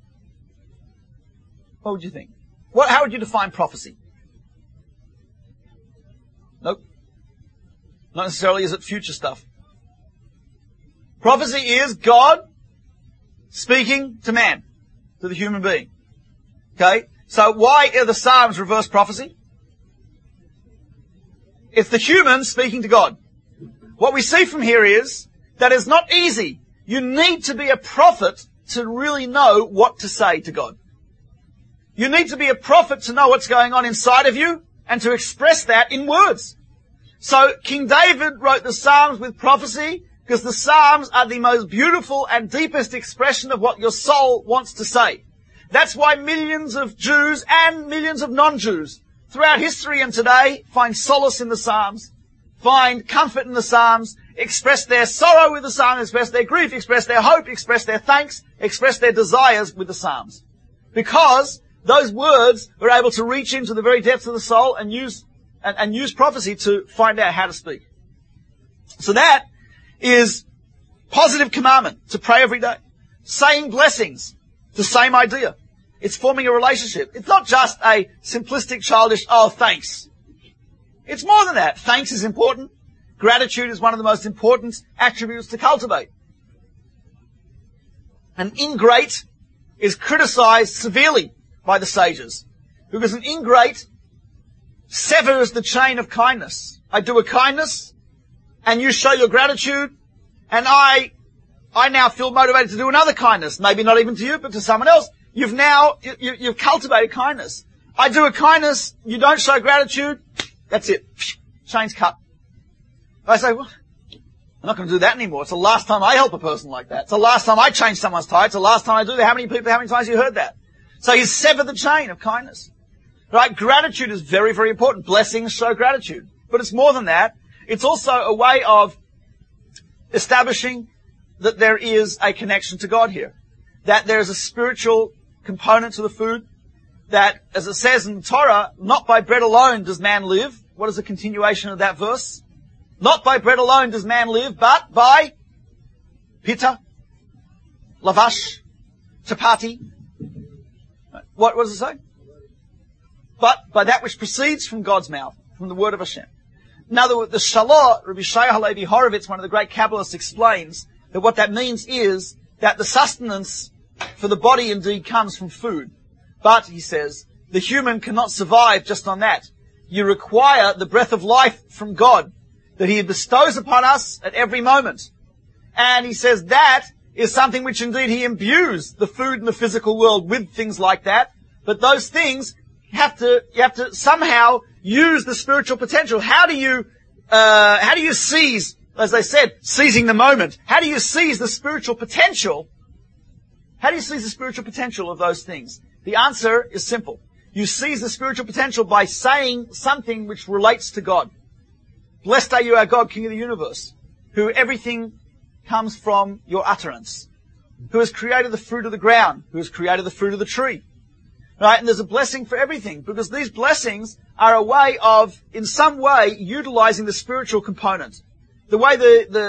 What would you think? How would you define prophecy? Nope. Not necessarily is it future stuff. Prophecy is God speaking to man, to the human being. Okay? So why are the Psalms reverse prophecy? It's the human speaking to God. What we see from here is that is not easy. You need to be a prophet to really know what to say to God. You need to be a prophet to know what's going on inside of you and to express that in words. So King David wrote the Psalms with prophecy because the Psalms are the most beautiful and deepest expression of what your soul wants to say. That's why millions of Jews and millions of non-Jews throughout history and today find solace in the Psalms, find comfort in the Psalms, express their sorrow with the Psalms, express their grief, express their hope, express their thanks, express their desires with the Psalms. Because those words were able to reach into the very depths of the soul and use prophecy to find out how to speak. So that is positive commandment to pray every day. Saying blessings, the same idea. It's forming a relationship. It's not just a simplistic, childish, oh, thanks. It's more than that. Thanks is important. Gratitude is one of the most important attributes to cultivate. An ingrate is criticized severely by the sages, because an ingrate severs the chain of kindness. I do a kindness, and you show your gratitude, and I now feel motivated to do another kindness. Maybe not even to you, but to someone else. You've cultivated kindness. I do a kindness, you don't show gratitude, that's it. Chain's cut. I say, well, I'm not going to do that anymore. It's the last time I help a person like that. It's the last time I change someone's tie. It's the last time I do that. How many times have you heard that? So you sever the chain of kindness. Right? Gratitude is very, very important. Blessings show gratitude. But it's more than that. It's also a way of establishing that there is a connection to God here. That there is a spiritual component to the food. That, as it says in the Torah, not by bread alone does man live. What is the continuation of that verse? Not by bread alone does man live, but by pita, lavash, chapati. What does it say? But by that which proceeds from God's mouth, from the word of Hashem. In other words, the Shalah, Rabbi Shai Halevi Horovitz, one of the great Kabbalists, explains that what that means is that the sustenance for the body indeed comes from food. But, he says, the human cannot survive just on that. You require the breath of life from God that He bestows upon us at every moment. And he says that is something which indeed He imbues the food and the physical world with things like that. But those things you have to somehow use the spiritual potential. How do you seize, as they said, seizing the moment? How do you seize the spiritual potential? How do you seize the spiritual potential of those things? The answer is simple. You seize the spiritual potential by saying something which relates to God. Blessed are you, our God, King of the universe, who everything comes from your utterance, who has created the fruit of the ground, who has created the fruit of the tree. Right? And there's a blessing for everything, because these blessings are a way of, in some way, utilizing the spiritual component. The way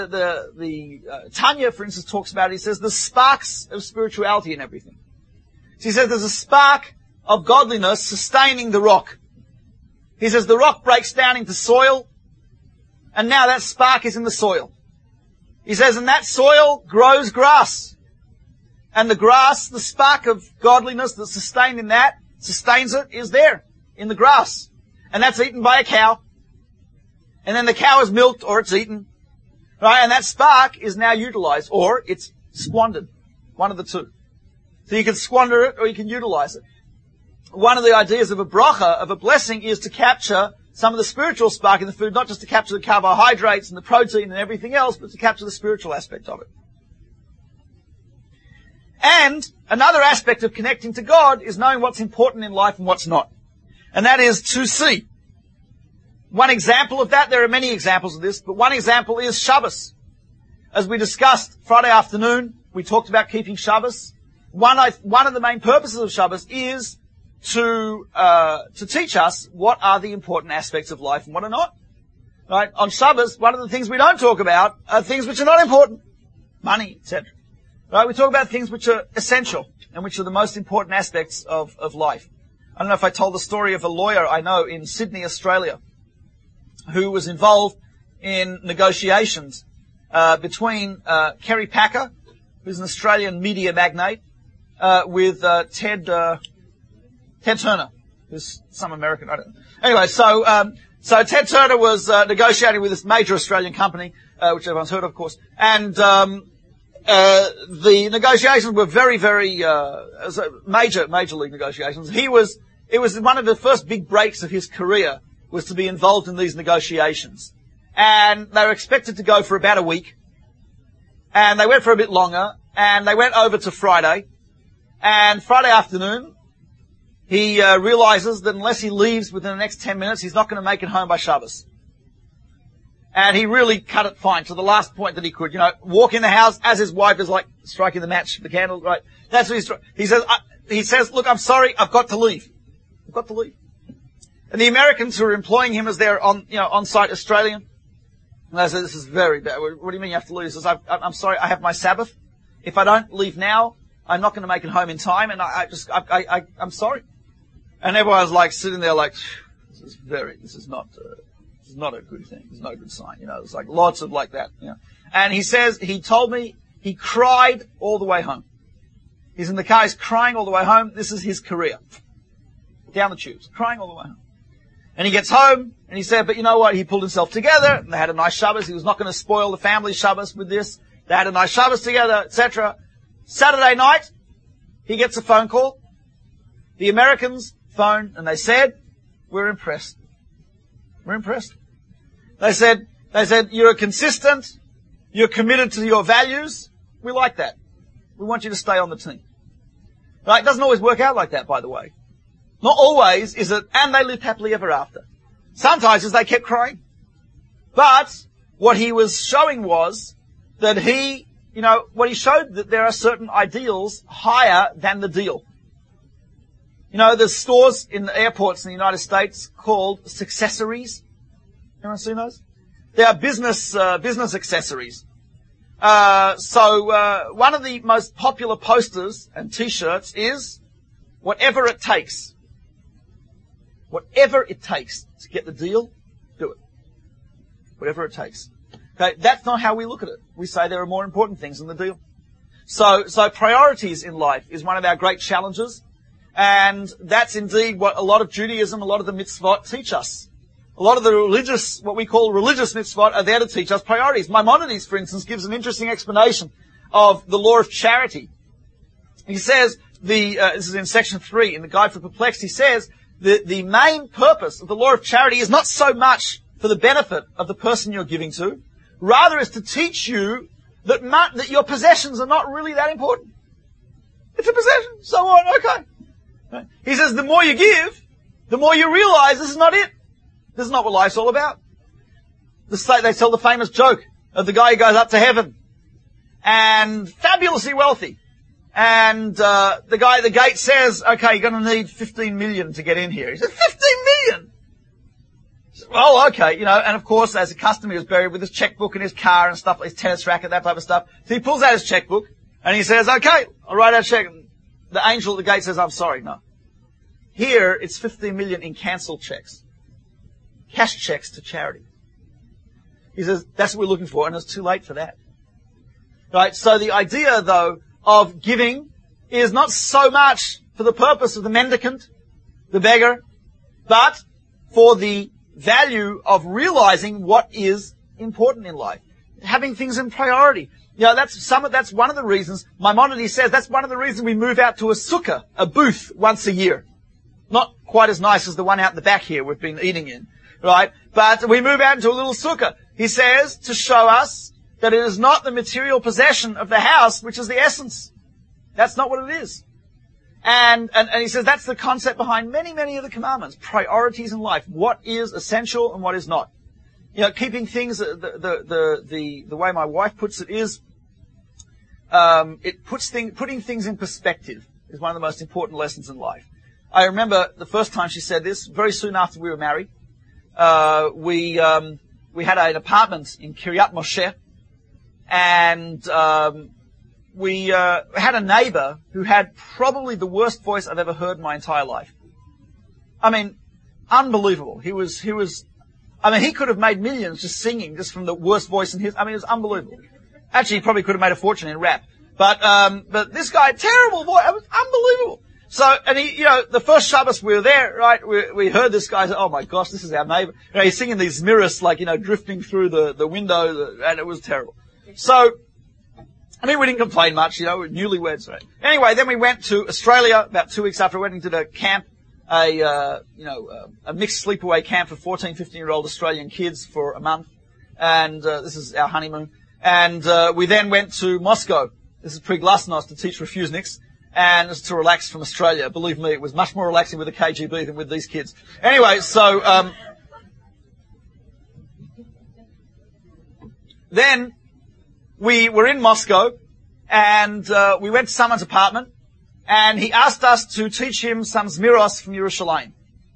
the Tanya, for instance, talks about it, he says the sparks of spirituality in everything. So he says there's a spark of godliness sustaining the rock. He says the rock breaks down into soil, and now that spark is in the soil. He says, and that soil grows grass. And the grass, the spark of godliness that's sustained in that, sustains it, is there, in the grass. And that's eaten by a cow. And then the cow is milked, or it's eaten. Right? And that spark is now utilized, or it's squandered. One of the two. So you can squander it, or you can utilize it. One of the ideas of a bracha, of a blessing, is to capture some of the spiritual spark in the food, not just to capture the carbohydrates and the protein and everything else, but to capture the spiritual aspect of it. And another aspect of connecting to God is knowing what's important in life and what's not. And that is to see. One example of that, there are many examples of this, but one example is Shabbos. As we discussed Friday afternoon, we talked about keeping Shabbos. One of the main purposes of Shabbos is to teach us what are the important aspects of life and what are not. Right? On Shabbos, one of the things we don't talk about are things which are not important. Money, etc. Right? We talk about things which are essential and which are the most important aspects of life. I don't know if I told the story of a lawyer I know in Sydney, Australia, who was involved in negotiations between Kerry Packer, who's an Australian media magnate, with Ted Turner, who's some American, I don't know. Anyway, so Ted Turner was negotiating with this major Australian company, which everyone's heard of course. And the negotiations were very, very major league negotiations. It was one of the first big breaks of his career was to be involved in these negotiations. And they were expected to go for about a week. And they went for a bit longer. And they went over to Friday. And Friday afternoon, he realizes that unless he leaves within the next 10 minutes, he's not going to make it home by Shabbos. And he really cut it fine to the last point that he could. Walk in the house as his wife is like striking the match, the candle, right? That's what he says, look, I'm sorry, I've got to leave. I've got to leave. And the Americans who are employing him as their on-site Australian, and they said, this is very bad. What do you mean you have to leave? He says, I'm sorry, I have my Sabbath. If I don't leave now, I'm not going to make it home in time, and I'm sorry. And everyone's like sitting there like, this is not a good thing. It's not a good sign. There's like lots of like that. And he says, he told me he cried all the way home. He's in the car, he's crying all the way home. This is his career. Down the tubes, crying all the way home. And he gets home, and he said, but you know what? He pulled himself together, and they had a nice Shabbos. He was not going to spoil the family Shabbos with this. They had a nice Shabbos together, etc. Saturday night, he gets a phone call. The Americans phoned, and they said, we're impressed. We're impressed. They said, you're consistent, you're committed to your values. We like that. We want you to stay on the team. Right? It doesn't always work out like that, by the way. Not always is it, and they lived happily ever after. Sometimes they kept crying. But what he was showing was that what he showed that there are certain ideals higher than the deal. There's stores in the airports in the United States called successories. Anyone seen those? They are business accessories. So one of the most popular posters and t-shirts is whatever it takes. Whatever it takes to get the deal, do it. Whatever it takes. Okay, that's not how we look at it. We say there are more important things than the deal. So priorities in life is one of our great challenges. And that's indeed what a lot of Judaism, a lot of the mitzvot teach us. A lot of the what we call religious mitzvot are there to teach us priorities. Maimonides, for instance, gives an interesting explanation of the law of charity. He says, this is in section 3 in the Guide for Perplexed, he says, the main purpose of the law of charity is not so much for the benefit of the person you're giving to, rather is to teach you that your possessions are not really that important. It's a possession, so what? Okay. He says the more you give, the more you realize this is not it. This is not what life's all about. They tell the famous joke of the guy who goes up to heaven and fabulously wealthy. And the guy at the gate says, okay, you're going to need 15 million to get in here. He says, 15 million? He says, well, okay, and of course, as a customer, he was buried with his checkbook in his car and stuff, his tennis racket, that type of stuff. So he pulls out his checkbook and he says, okay, I'll write out a check. The angel at the gate says, I'm sorry, no. Here, it's 15 million in cancelled checks. Cash checks to charity. He says, that's what we're looking for, and it's too late for that. Right? So the idea, though, of giving is not so much for the purpose of the mendicant, the beggar, but for the value of realizing what is important in life. Having things in priority. That's one of the reasons, Maimonides says, that's one of the reasons we move out to a sukkah, a booth, once a year. Not quite as nice as the one out in the back here we've been eating in, right? But we move out into a little sukkah. He says, to show us that it is not the material possession of the house which is the essence. That's not what it is. And he says that's the concept behind many, many of the commandments. Priorities in life. What is essential and what is not. Keeping things, the way my wife puts it is, putting things in perspective is one of the most important lessons in life. I remember the first time she said this, very soon after we were married. We had an apartment in Kiryat Moshe, and we had a neighbor who had probably the worst voice I've ever heard in my entire life. I mean, unbelievable. He could have made millions just singing, just from the worst voice in his. It was unbelievable. Actually, he probably could have made a fortune in rap. But this guy, terrible voice. It was unbelievable. So, and the first Shabbos we were there, right, we heard this guy say, oh my gosh, this is our neighbor. He's singing these mirrors, like, drifting through the window, and it was terrible. So, we didn't complain much, we're newlyweds, right? Anyway, then we went to Australia about 2 weeks after we went into the camp, a mixed sleepaway camp for 14, 15-year-old Australian kids for a month. And, this is our honeymoon. And, we then went to Moscow. This is pre-Glasnost to teach refuseniks and to relax from Australia. Believe me, it was much more relaxing with the KGB than with these kids. Anyway, so, then we were in Moscow and, we went to someone's apartment and he asked us to teach him some Zmiros from Yerushalayim.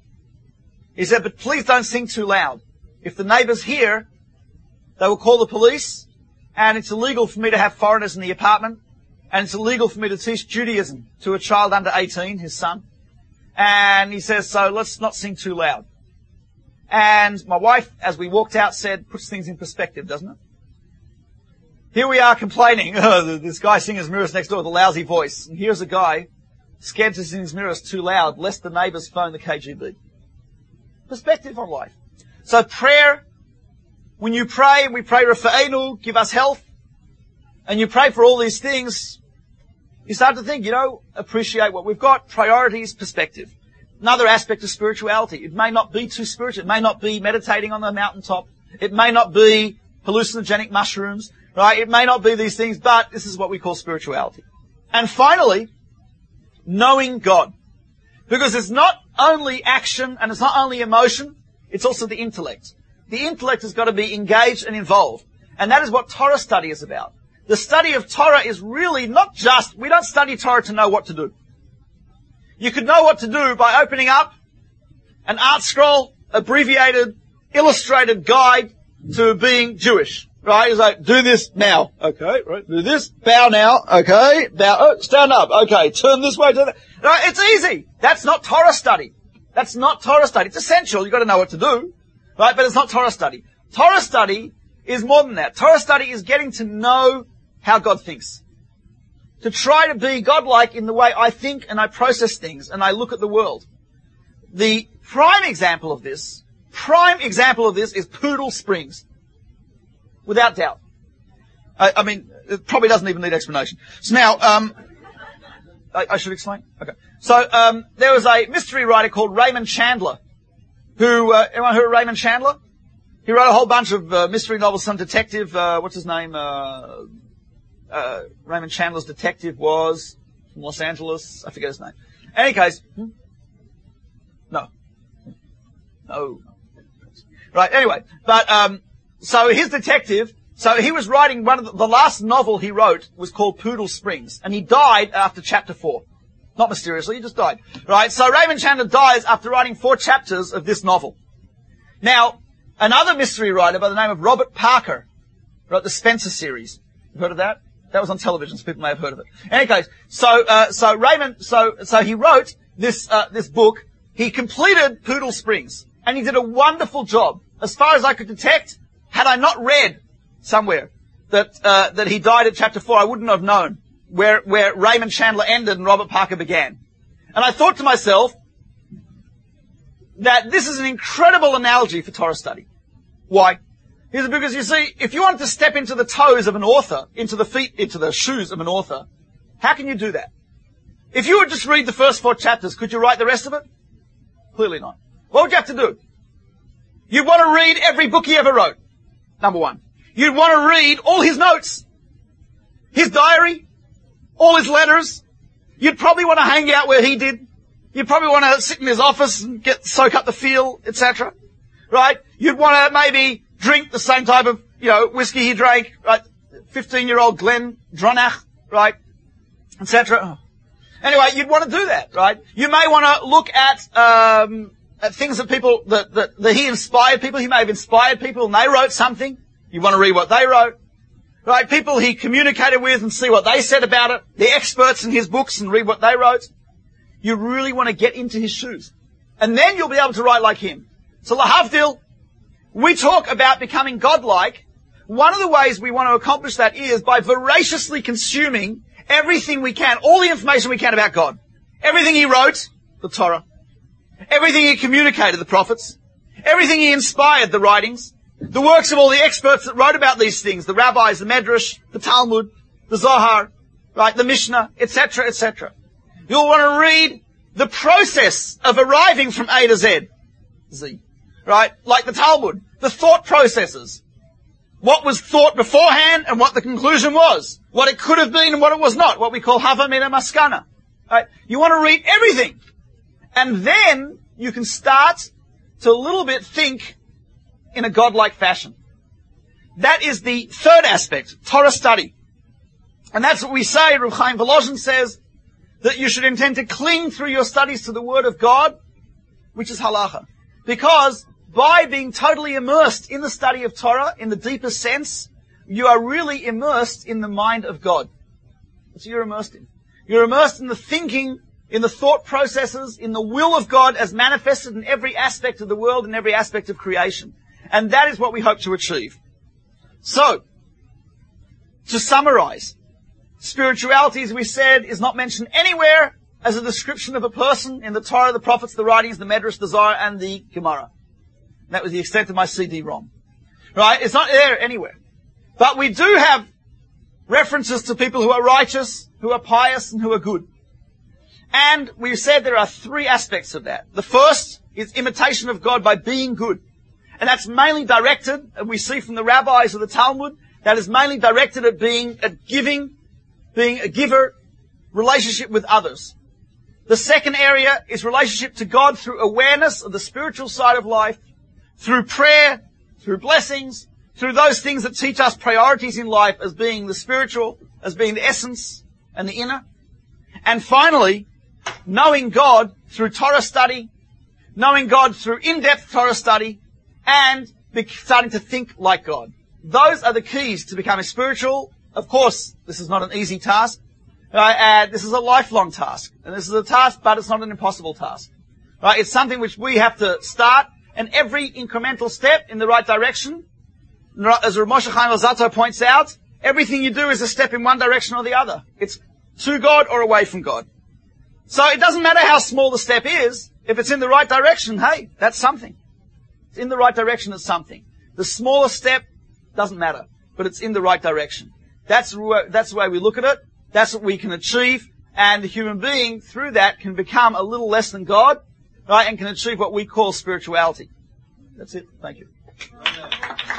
He said, but please don't sing too loud. If the neighbors hear, they will call the police, and it's illegal for me to have foreigners in the apartment, and it's illegal for me to teach Judaism to a child under 18, his son. And he says, so let's not sing too loud. And my wife, as we walked out, said, puts things in perspective, doesn't it? Here we are complaining, this guy singing his mirrors next door with a lousy voice. And here's a guy scared to sing his mirrors too loud, lest the neighbors phone the KGB. Perspective on life. So prayer, when you pray, we pray Rafa'enu, give us health, and you pray for all these things, you start to think, appreciate what we've got, priorities, perspective. Another aspect of spirituality. It may not be too spiritual. It may not be meditating on the mountaintop. It may not be hallucinogenic mushrooms, right? It may not be these things, but this is what we call spirituality. And finally, knowing God. Because it's not only action and it's not only emotion, it's also the intellect. The intellect has got to be engaged and involved. And that is what Torah study is about. The study of Torah is really not just, we don't study Torah to know what to do. You could know what to do by opening up an art scroll, abbreviated, illustrated guide to being Jewish. Right? It's like, do this now. Okay, right. Do this. Bow now. Okay. Bow. Oh, stand up. Okay. Turn this way. Turn that. Right? It's easy. That's not Torah study. That's not Torah study. It's essential. You've got to know what to do. Right? But it's not Torah study. Torah study is more than that. Torah study is getting to know how God thinks. To try to be godlike in the way I think and I process things and I look at the world. The prime example of this is Poodle Springs. Without doubt. It probably doesn't even need explanation. So now, I should explain? Okay. So, there was a mystery writer called Raymond Chandler, anyone heard of Raymond Chandler? He wrote a whole bunch of, mystery novels, some detective, what's his name? Raymond Chandler's detective was from Los Angeles. I forget his name. In any case, No. Right, anyway, but, so his detective, he was writing the last novel he wrote was called Poodle Springs, and he died after chapter 4. Not mysteriously, he just died. Right, so Raymond Chandler dies after writing 4 chapters of this novel. Now, another mystery writer by the name of Robert Parker wrote the Spencer series. You've heard of that? That was on television, so people may have heard of it. In any case, so Raymond, he wrote this book. He completed Poodle Springs, and he did a wonderful job. As far as I could detect, had I not read somewhere that he died at chapter 4, I wouldn't have known where Raymond Chandler ended and Robert Parker began. And I thought to myself that this is an incredible analogy for Torah study. Why? Because you see, if you wanted to step into the toes of an author, into the shoes of an author, how can you do that? If you would just read the first 4 chapters, could you write the rest of it? Clearly not. What would you have to do? You'd want to read every book he ever wrote. Number 1. You'd want to read all his notes, his diary, all his letters. You'd probably want to hang out where he did. You'd probably want to sit in his office and soak up the feel, etc. Right? You'd want to maybe drink the same type of, whiskey he drank, right? 15-year-old Glenn Dronach, right? Etc. Anyway, you'd want to do that, right? You may want to look at things that people, that he inspired people. He may have inspired people and they wrote something. You want to read what they wrote. Right? People he communicated with and see what they said about it. The experts in his books and read what they wrote. You really want to get into his shoes. And then you'll be able to write like him. So lahavdil, we talk about becoming godlike. One of the ways we want to accomplish that is by voraciously consuming everything we can, all the information we can about God. Everything he wrote, the Torah. Everything he communicated, the prophets. Everything he inspired, the writings. The works of all the experts that wrote about these things, the rabbis, the Medrash, the Talmud, the Zohar, right, the Mishnah, etc., etc. You'll want to read the process of arriving from A to Z, right? Like the Talmud, the thought processes. What was thought beforehand and what the conclusion was. What it could have been and what it was not. What we call Hava Mina Maskana. Right? You want to read everything. And then you can start to a little bit think in a godlike fashion. That is the third aspect, Torah study. And that's what we say, Reb Chaim Volozhin says, that you should intend to cling through your studies to the Word of God, which is halacha. Because by being totally immersed in the study of Torah, in the deepest sense, you are really immersed in the mind of God. That's what you're immersed in. You're immersed in the thinking, in the thought processes, in the will of God as manifested in every aspect of the world and every aspect of creation. And that is what we hope to achieve. So, to summarize, spirituality, as we said, is not mentioned anywhere as a description of a person in the Torah, the prophets, the writings, the Medrash, the Zohar, and the Gemara. That was the extent of my CD-ROM. Right? It's not there anywhere. But we do have references to people who are righteous, who are pious, and who are good. And we've said there are three aspects of that. The first is imitation of God by being good. And that's mainly directed, and we see from the rabbis of the Talmud, that is mainly directed at being a giver, relationship with others. The second area is relationship to God through awareness of the spiritual side of life, through prayer, through blessings, through those things that teach us priorities in life as being the spiritual, as being the essence and the inner. And finally, knowing God through Torah study, knowing God through in-depth Torah study, and starting to think like God. Those are the keys to becoming spiritual. Of course, this is not an easy task. This is a lifelong task. And this is a task, but it's not an impossible task. Right? It's something which we have to start, and every incremental step in the right direction, as Rav Moshe Chaim Luzzatto points out, everything you do is a step in one direction or the other. It's to God or away from God. So it doesn't matter how small the step is, if it's in the right direction, hey, that's something. It's in the right direction, it's something. The smallest step doesn't matter, but it's in the right direction. That's the way we look at it. That's what we can achieve. And the human being, through that, can become a little less than God, right, and can achieve what we call spirituality. That's it. Thank you.